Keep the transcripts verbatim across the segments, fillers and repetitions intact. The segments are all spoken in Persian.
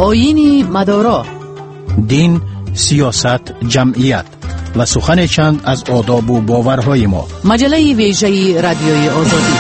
آیین مدارا، دین، سیاست، جمعیت و سخن چند از آداب و باورهای ما. مجله ویژه رادیوی آزادی.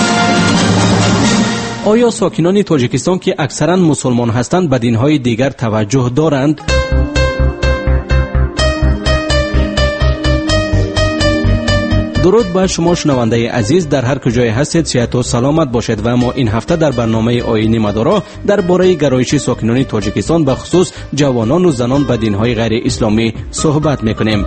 آیا ساکنان تاجیکستان که اکثرا مسلمان هستند به دینهای دیگر توجه دارند؟ درود بر شما شنونده عزیز، در هر کجای هستید صحت و سلامت باشید و ما این هفته در برنامه آیین مدارا درباره گرایش ساکنان تاجیکستان به خصوص جوانان و زنان به دینهای غیر اسلامی صحبت میکنیم.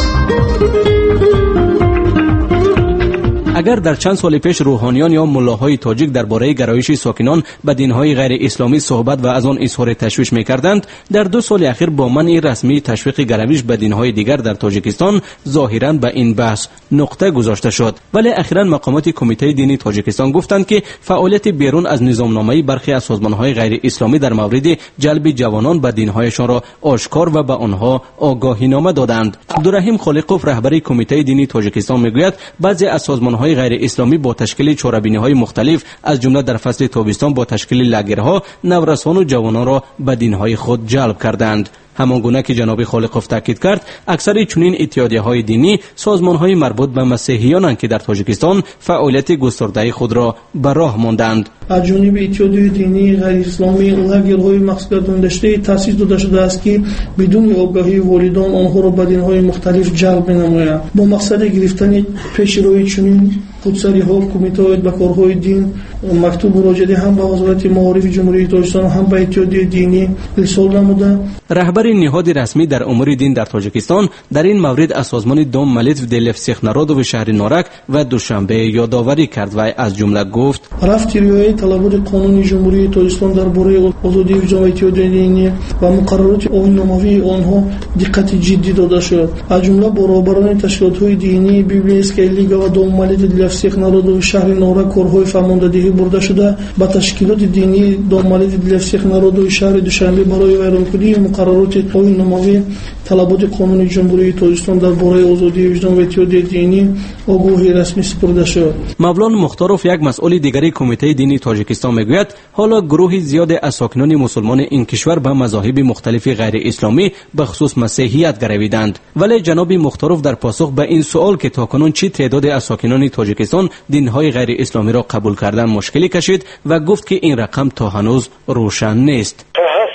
اگر در چند سال پیش روحانیان یا ملاهای تاجیک درباره گرایش ساکنان به دینهای غیر اسلامی صحبت و از آن اظهار تشویش می‌کردند، در دو سال اخیر با منع رسمی تشویق گرایش به دینهای دیگر در تاجیکستان ظاهراً به این بحث نقطه گذاشته شد. ولی اخیراً مقامات کمیته دینی تاجیکستان گفتند که فعالیت بیرون از نظامنامه برخی از سازمان‌های غیر اسلامی در مورد جلب جوانان به دینهایشان را آشکار و به آنها آگاهینامه دادند. عبدالرحیم خالقوف رهبر کمیته دینی تاجیکستان میگوید بعضی از سازمان‌های غیر اسلامی با تشکیل چهاربینی‌های مختلف از جمله در فصل تابستان با تشکیل لگرها نورسان و جوانان را به دینهای خود جلب کردند. همانگونه که جناب خالقوف تاکید کرد، اکثر چنین اتحادیه‌های دینی سازمان‌های مربوط به مسیحیانند که در تاجیکستان فعالیت گسترده خود را به راه ماندند. از جانب اتحادیه دینی غیر اسلامی لاگرهای مخصوص گردانده تأسیس داده شده است که بدون آگاهی والدان آنها را به دین‌های مختلف جلب نمایند. با مقصد گرفتن پیشروی چنین خودسری‌ها کمیته به کارهای دین مکتوب مراجعه هم به وزارت معارف جمهوری تاجیکستان هم به اتحادیه دینی ارسال نموده. رهبر نهاد رسمی در امور دین در تاجیکستان در این مورد از سازمان دوم ملیت و دلفسیخ نراد و شهر نارک و دوشنبه یادآوری کرد و از جمله گفت: رفت ریایت طلبات قانون جمهوری تاجیکستان درباره آزادی وجدان و اتحادیه دینی و مقررات آیین‌ناموی آنها دقت جدی داده شد. از جمله برابران تشکیلات‌های دینی بی بی اس لیگا و دوم ملیت دلفسیخ نراد و شهر نارک کارهای فرماندهی برده شده با تشکیلات دینی دوم ملیت دلفسیخ نراد و شهر دوشنبه برای ویرانکنی مقررات آیین‌ناموی طلبات قانون جمهوری تاجیکستان درباره آزادی وجدان و اتحادیه دینی آگاهی رسمی سپرده شد. مولانا مختاروف یک مسئول دیگری کمیته دینی تاجیکستان میگوید حالا گروهی زیاد از ساکنان مسلمان این کشور به مذاهب مختلف غیر اسلامی به خصوص مسیحیت گرویدند. ولی جناب مختاروف در پاسخ به این سوال که تاکنون چه تعداد از ساکنان تاجیکستان دینهای غیر اسلامی را قبول کردن مشکلی کشید و گفت که این رقم تا هنوز روشن نیست.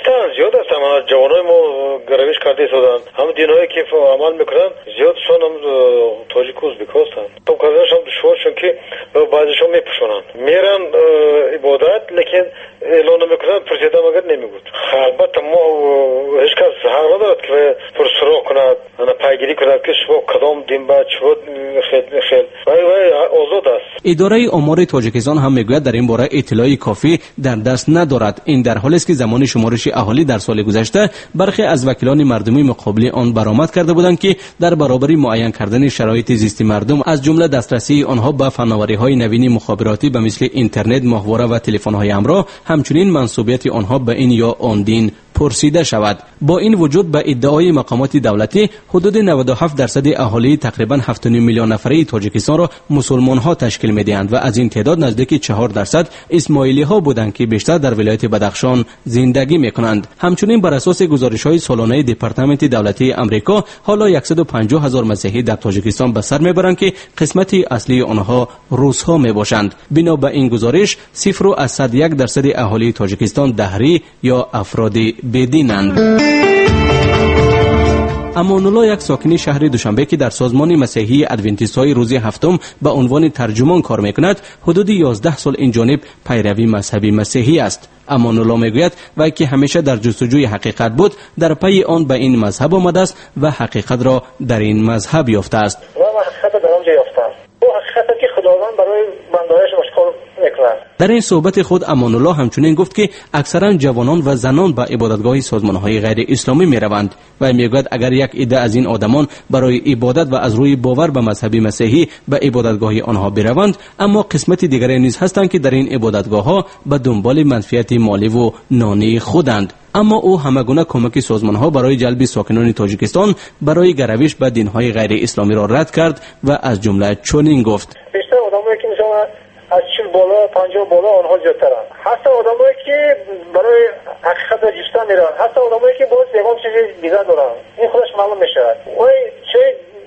جوانای ما گرویش کرده شدن، هم دینایی که عمل میکنن زیادشون هم تاجیک ازبک هستند. تو کارش هم دشوار چون که بعضیشون میپوشونن میرن عبادت، لیکن اعلان میکنن پرسیدم اگر نمیگود. البته ما هیچ کس حق ندارد که پرسرا کند، انا پیگیری کند که شما کدام دین با چه خیل خیل وای وای آزاد است. اداره امور تاجیکستان هم میگوید در این باره اطلاعی کافی در دست ندارد. این در حالی است که زمان شمارش اهالی در سال گذشته برخی از وکیلان مردمی مقابل آن برآمد کرده بودند که در برابر معین کردن شرایط زیستی مردم از جمله دسترسی آنها به فناوری‌های نوین مخابراتی به مثل اینترنت، ماهواره و تلفن‌های همراه، همچنین منسوبیت آنها به این یا آن دین پرسیده شود. با این وجود به ادعای مقامات دولتی حدود نود و هفت درصد اهالی تقریبا هفت و نیم میلیون نفره تاجیکستان را مسلمان ها تشکیل می‌دهند و از این تعداد نزدیک چهار درصد اسماعیلی ها بودند که بیشتر در ولایت بدخشان زندگی می‌کنند. همچنین بر اساس گزارش‌های سالانه دپارتمنت دولتی آمریکا حالا صد و پنجاه هزار مسیحی در تاجیکستان به سر می‌برند که قسمت اصلی آنها روس‌ها میباشند. بنا به این گزارش صفر و صد و یک درصد اهالی تاجیکستان دهری یا افرادی بدینند. امان‌الله یک ساکن شهر دوشنبه که در سازمان مسیحی ادونتیست‌های روز هفتم به عنوان ترجمان کار می‌کند، حدود یازده سال این جانب پیروی مذهبی مسیحی است. امان‌الله میگوید وی که همیشه در جستجوی حقیقت بود، در پی آن به این مذهب آمده است و حقیقت را در این مذهب یافته است. و حقیقت در آنجا یافته است. او حقیقتی که خداوند برای بنده‌هایش آشکار می‌کند. در این صحبت خود امان‌الله همچنین گفت که اکثرا جوانان و زنان به عبادتگاه سازمان‌های غیر اسلامی می‌روند و میگوید اگر یک عده از این آدمان برای عبادت و از روی باور به مذهب مسیحی به عبادتگاه آنها بروند، اما قسمت دیگری نیز هستند که در این عبادتگاه‌ها به دنبال منفعت مالی و نانی خودند. اما او همگونه کمک سازمان‌ها برای جلب ساکنان تاجیکستان برای گرویش به دین‌های غیر اسلامی را رد کرد و از جمله چنین گفت: بیشتر آدمایی که میشن از چهل بالا پنجاه بالا آنها زیادترن. هست آدمایی که برای حقیقت جستن میرن، هست آدمایی که باز یگان چیز دیگه دارن. این خودش معلوم میشه. وای چه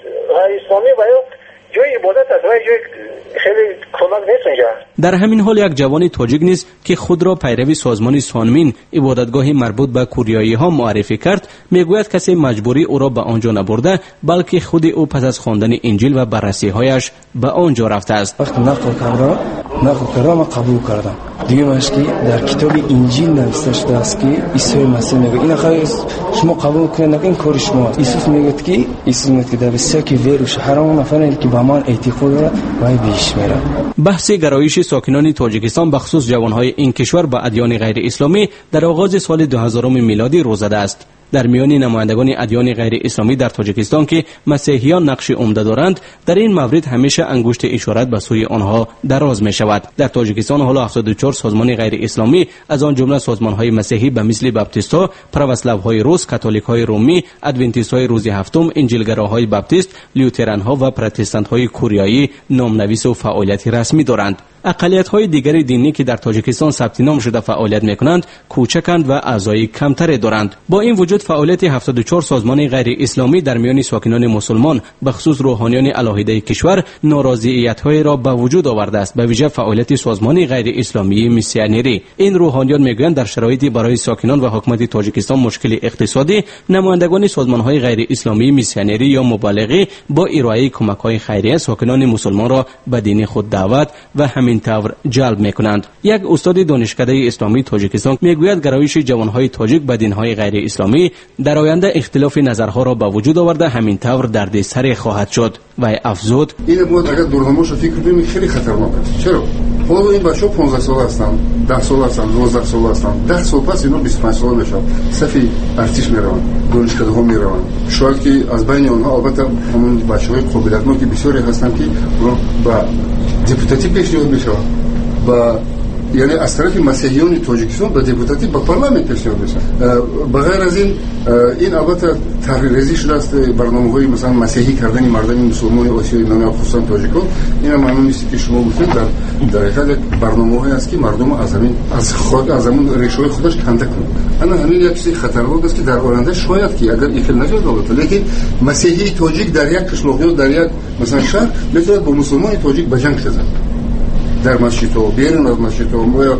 اسلامی و یا جای عبادت است و جای خیلی کمک نیست اونجا. در همین حال یک جوان تاجیک نیز که خود را پیروی سازمان سانمین عبادتگاهی مربوط به کوریایی ها معرفی کرد میگوید کسی مجبوری او را به آنجا نبرده بلکه خود او پس از خواندن انجیل و بررسی هایش به آنجا رفته است. وقتی نقل کردم نقل کردم و قبول کردم دیگه ماش که در کتاب انجیل نوشته شده است که عیسی مسیح میگه این آخه شما قبول کنید این کار شما. عیسی میگه که عیسی میگه که در سکی ویروش حرام نفرین که به من اعتقاد داره و بیش میره. بحث گرایش ساکنان تاجیکستان بخصوص جوانهای این کشور به ادیان غیر اسلامی در آغاز سال دو هزار میلادی روز زده است. در میان نمایندگان ادیان غیر اسلامی در تاجیکستان که مسیحیان نقش عمده دارند در این مورد همیشه انگشت اشارت به سوی آنها دراز می شود. در تاجیکستان حالا هفتاد و چهار سازمان غیر اسلامی از آن جمله سازمان‌های مسیحی به مثل بپتیست‌ها، پروسلاوهای روس، کاتولیک‌های رومی، ادونتیست‌های روز هفتم، انجیلگراهای بپتیست، لیوتران‌ها و پروتستانت‌های کوریایی نامنویس و فعالیت رسمی دارند. اقلیت‌های دیگر دینی که در تاجیکستان ثبت نام شده فعالیت می‌کنند کوچکند و اعضای کمتری دارند. با این وجود فعالیت هفتاد و چهار سازمان غیر اسلامی در میان ساکنان مسلمان به خصوص روحانیان علاهیده کشور ناراضیت‌های را به وجود آورده است، به ویژه فعالیت سازمان غیر اسلامی میسیونری. این روحانیان میگویند در شرایطی برای ساکنان و حکومت تاجیکستان مشکل اقتصادی نمایندگان سازمان‌های غیر اسلامی میسیونری یا مبالغه با ارائه کمک‌های خیریه ساکنان مسلمان را به دین خود دعوت و همین طور جلب میکنند. یک استاد دانشکده اسلامی تاجیکستان میگوید گرایش جوانهای تاجیک به دینهای غیر اسلامی در آینده اختلاف نظرها را به وجود آورده همین طور دردسر خواهد شد و افزود این ما اگر دورنماش فکر کنیم خیلی خطرناک است. چرا؟ حالا این بچه‌ها پانزده ساله هستند، ده ساله هستند، دوازده ساله هستند، ده سال پس اینا بیست و پنج ساله میشن، صفی ارتش میروند، دانشکده ها میروند. شاید که از بین آنها البته همون بچه‌های قابلیتمند که بسیاری هستند که با دیپوتاتی پیشنهاد میشن و یعنی از طرف مسیحیان تاجیکستان به دیپوتاتی به پارلمان پیشنهاد میشن. بغیر از این این البته تحریریزی شده است برنامه‌های مثلا مسیحی کردن مردم مسلمان آسیای نامه خصوصا تاجیکان. این معلوم نیست که شما گفتید در در حقیقت برنامه‌هایی است که مردم از همین از خود از همون ریشه‌های خودش کنده کنند. انا همین یک چیز خطرناک است که در آینده شاید که اگر ایکل نجات داد لیکن مسیحی تاجیک در یک کشور یا در یک مثلا شهر میتواند با مسلمان تاجیک به جنگ شود. در مسجد ها بیرون از مسجد ها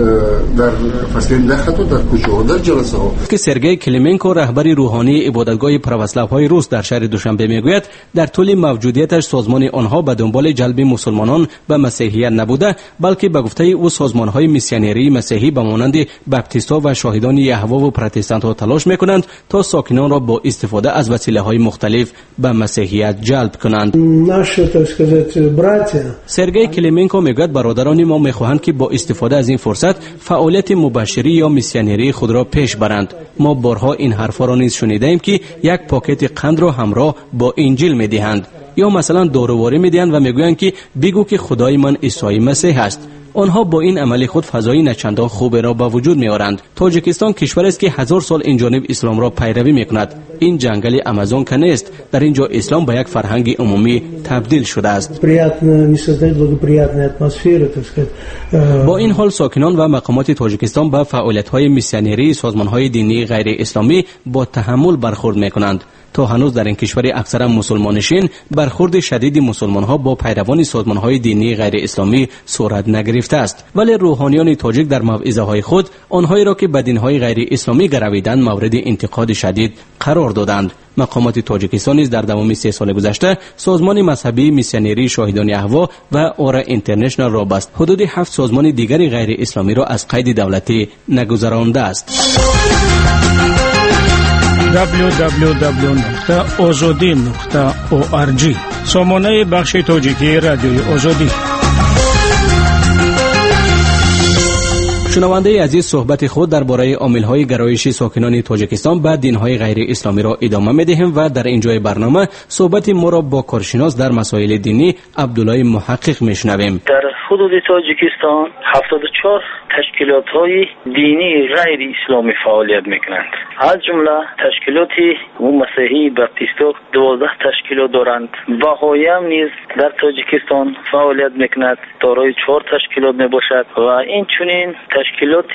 در فصل دخت در کوچه ها در جلسه ها که سرگئی کلیمنکو رهبر روحانی عبادتگاه پروسلاوهای روس در شهر دوشنبه میگوید در طول موجودیتش سازمان آنها به دنبال جلب مسلمانان به مسیحیت نبوده بلکه به گفته او سازمان‌های میسیونری مسیحی به مانند بپتیست‌ها و شاهدان یهوه و پروتستانت‌ها تلاش میکنند تا ساکنان را با استفاده از وسیله‌های مختلف به مسیحیت جلب کنند. سرگئی کلیمنکو میگوید برادران ما میخواهند که با استفاده از این فرصت فعالیت مبشری یا میسیونری خود را پیش برند. ما بارها این حرفا را نیز شنیدیم که یک پاکت قند را همراه با انجیل میدهند یا مثلا داروواری میدهند و میگویند که بگو که خدای من عیسی مسیح است. آنها با این عمل خود فضای نچندان خوب را به وجود میآورند. تاجیکستان کشور است که هزار سال این جانب اسلام را پیروی میکند. این جنگل آمازون که نیست، در اینجا اسلام به یک فرهنگ عمومی تبدیل شده است. با این حال ساکنان و مقامات تاجیکستان به فعالیت‌های میسیونری سازمان‌های دینی غیر اسلامی با تحمل برخورد میکنند. تا هنوز در این کشور اکثرا مسلمانشین برخورد شدید مسلمان‌ها با پیروان سازمان‌های دینی غیر اسلامی صورت نگرفته است، ولی روحانیان تاجیک در موعظه‌های خود آنهایی را که به دین‌های غیر اسلامی گرویدند مورد انتقاد شدید قرار دادند. مقامات تاجیکستان نیز در تمام سه سال گذشته سازمان مذهبی میسیونری شاهدان یهوه و اورا اینترنشنال را بست. حدود هفت سازمان دیگری غیر اسلامی را از قید دولتی نگذرانده است. دبلیو دبلیو دبلیو نقطه آزادی نقطه او آر جی سامانه بخش تاجیکی رادیوی آزادی. شنونده عزیز صحبت خود درباره عامل‌های گرایش ساکنان تاجیکستان به دین‌های غیر اسلامی را ادامه می‌دهیم و در اینجای برنامه صحبت ما را با کارشناس در مسائل دینی عبدالله محقق میشنویم. در حدود تاجیکستان هفتاد و چهار تشکیلات‌های دینی غیر اسلامی فعالیت می‌کنند. از جمله تشکیلات مسیحی باپتیستا دوازده تشکیلات دارند. بهایی هم نیز در تاجیکستان فعالیت می‌کند، دارای چهار تشکیلات میباشد و این چنین تشکیلات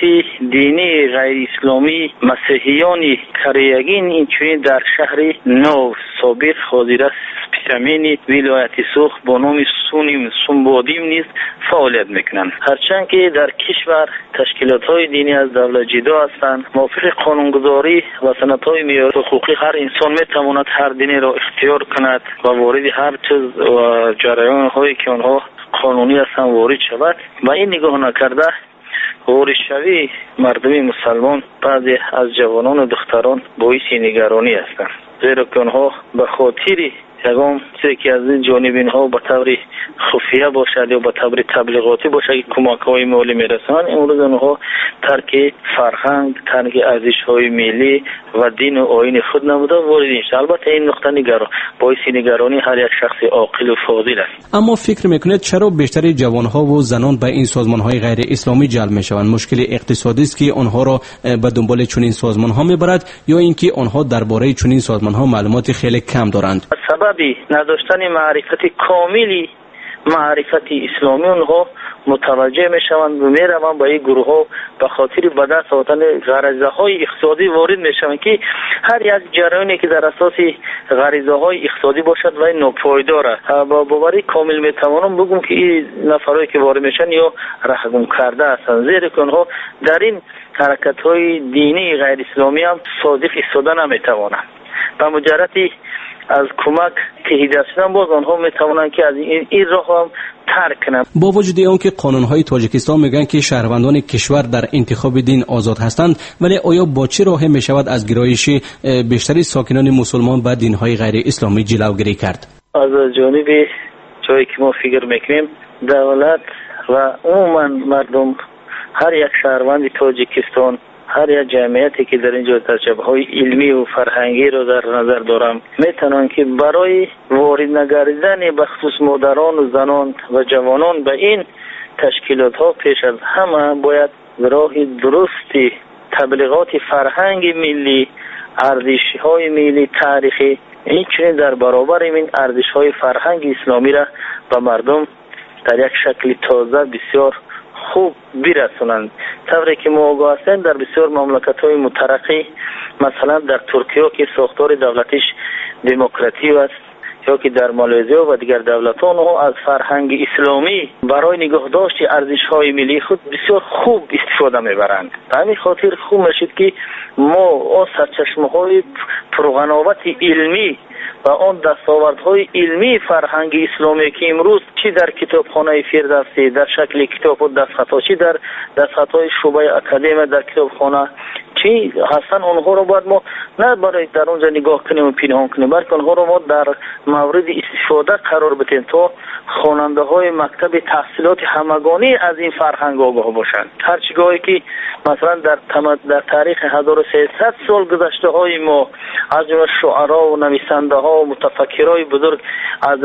دینی غیر اسلامی مسیحیان کریگین این چنین در شهر نو سابق حاضر سپیسمین ولایت سوخ با نام سونیم سنبادیم نیز فعالیت میکنند. هرچند که در کشور تشکیلات های دینی از دولت جدا هستند، موافق قانونگذاری و سنت های معیار حقوقی هر انسان میتواند هر دینی را اختیار کند و وارد هر چیز و جریان هایی که آنها قانونی هستند وارد شود و این نگاه نکرده وارد شوی مردمی مسلمان بعضی از جوانان و دختران باعث نگرانی هستند، زیرا که آنها به خاطر یکم چیزی که از این جانب اینها به طور خفیه باشد یا به طور تبلیغاتی باشد که کمک های مالی میرسند، امروز آنها ترک فرهنگ، ترک ارزش های ملی و دین و آیین خود نبوده وارد میشه. البته این نقطه نگران باعث نگرانی هر یک شخص عاقل و فاضل است. اما فکر میکنید چرا بیشتر جوان ها و زنان به این سازمان های غیر اسلامی جلب میشوند؟ مشکل اقتصادی است که آنها را به دنبال چنین سازمان ها میبرد یا اینکه آنها درباره چنین سازمان ها معلومات خیلی کم دارند؟ سببی نداشتن معرفت کاملی معرفت اسلامی اونها متوجه میشوند و میروند با این گروه ها به خاطر به دست آوردن غریزه های اقتصادی وارد میشوند که هر یک جریانی که در اساس غریزه های اقتصادی باشد و این ناپایدار با باوری کامل میتوانم بگم که این نفرایی که وارد میشن یا رهگم کرده هستند، زیرا که اونها در این حرکت های دینی غیر اسلامی هم صادق ایستادن نمیتوانند. به مجردی از کمک که هدایت شدن باز آنها میتوانند که از این, این راه هم ترک کنند. با وجود آنکه قانون‌های تاجیکستان میگن که شهروندان کشور در انتخاب دین آزاد هستند، ولی آیا با چه راهی میشود از گرایش بیشتری ساکنان مسلمان به دین‌های غیر اسلامی جلوگیری کرد؟ از جانب جایی که ما فکر میکنیم دولت و عموما مردم، هر یک شهروند تاجیکستان، هر یک جمعیتی که در اینجا تجربه‌های علمی و فرهنگی رو در نظر دارم میتونن که برای وارد نگردیدن به خصوص مادران و زنان و جوانان به این تشکیلات ها پیش از همه باید راه درستی تبلیغات فرهنگ ملی، ارزش های ملی تاریخی، این چنین در برابر این ارزش های فرهنگ اسلامی را به مردم در یک شکل تازه بسیار خوب برسونند. طوری که ما آگاه هستیم در بسیار مملکت‌های مترقی، مثلا در ترکیه که ساختار دولتش دموکراتی است، یا که در مالزیا و دیگر دولت‌ها ها از فرهنگ اسلامی برای نگهداشت ارزش‌های ملی خود بسیار خوب استفاده می‌برند. به همین خاطر خوب میشد که ما از سرچشمه‌های پرغناوت علمی و آن دستاوردهای علمی فرهنگ اسلامی که امروز چی در کتابخانه فردوسی در شکل کتاب و دستخطا، چی در دستخطای شعبه اکادمی در کتابخانه چی هستن، آنها رو باید ما نه برای در اونجا نگاه کنیم و پنهان کنیم، بلکه آنها رو ما در مورد استفاده قرار بدیم تا خواننده های مکتب تحصیلات همگانی از این فرهنگ آگاه باشند. هر چیزی که مثلا در در تاریخ هزار و سیصد سال گذشته های ما از جمله شعرا و نویسنده ها و متفکرای بزرگ از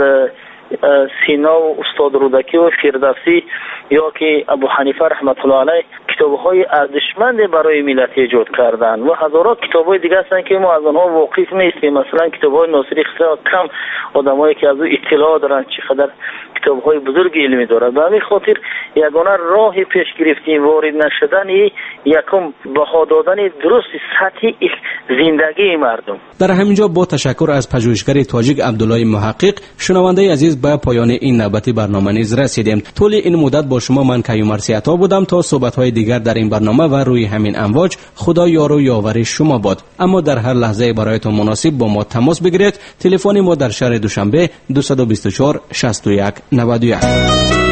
سینا و استاد رودکی و فردوسی یا که ابو حنیفه رحمت الله علیه کتاب‌های ارزشمند برای ملت ایجاد کردن و هزارات کتاب‌های دیگه هستن که ما از آنها واقف نیستیم. مثلا کتاب‌های ناصری خسرو کم آدمایی که از او اطلاع دارن چقدر کتاب‌های بزرگ علمی دارد. به همین خاطر یگانه راه پیش گرفتیم وارد نشدن یکم بها دادن درست سطح زندگی مردم. در همینجا با تشکر از پژوهشگر تاجیک عبدالله محقق، شنونده عزیز به پایان این نوبت برنامه نیز رسیدیم. طول این مدت با شما من کیومرثی عطا بودم. تا صحبت‌های دیگر در این برنامه و روی همین امواج، خدا یار و یاور شما باد. اما در هر لحظه برایتان مناسب با ما تماس بگیرید. تلفن ما در شهر دوشنبه دو دو چهار شصت و یک نود و یک.